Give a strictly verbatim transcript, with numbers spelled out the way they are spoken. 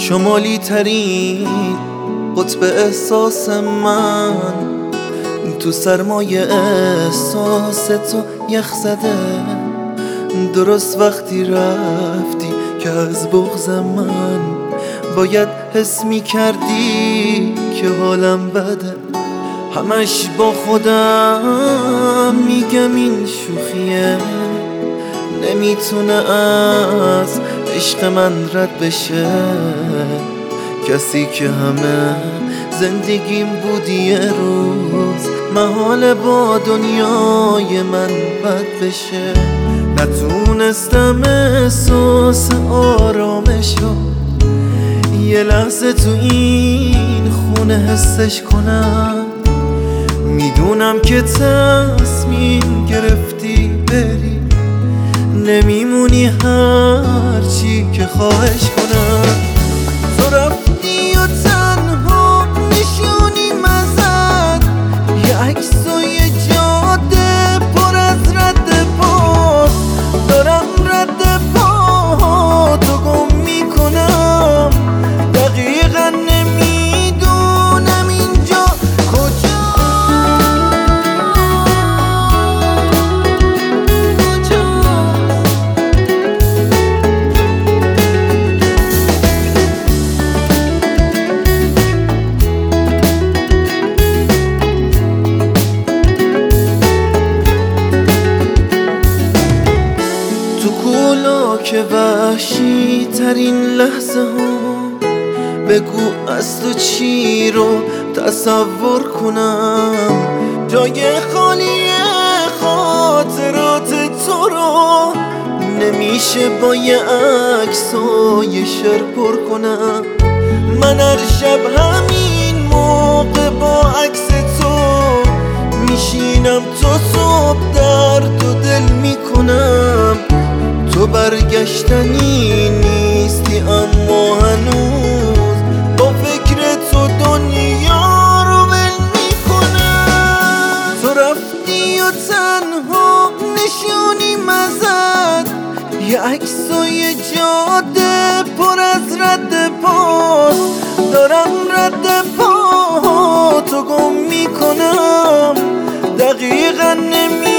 شمالی ترین قطب احساس من، تو سرمایه احساس تو یخ زده. درست وقتی رفتی که از بغض من باید حس می کردی که حالم بده. همش با خودم میگم این شوخیه، نمیتونه از عشق من رد بشه. کسی که همه زندگیم بودی یه روز محال با دنیای من بد بشه. نتونستم احساس آرامشو یه لحظه تو این خونه حسش کنم. میدونم که تصمیم گرفتی بری، نمیمونی هرچی که خواهش کنم. تو رفتی و تنها نشونی مزد، یه عکس و یه جاده پر از رد پا. دارم رد پا تو گم میکنم، دقیقا نمیدونم اینجا کجا. که وحشی ترین لحظه ها، بگو از تو چی رو تصور کنم. جای خالی خاطرات تو رو نمیشه با یه عکس و یه شعر پر کنم. من هر شب همین موقع با عکس تو میشینم، تو صبح درد و دل میکنم. تو برگشتنی نیستی اما هنوز با فکر تو دنیا رو ول میکنم. تو رفتی و تنها نشونی مزد، یه عکس و یه جاده پر از رد پاست. دارم رد پا تو گم میکنم، دقیقا نمی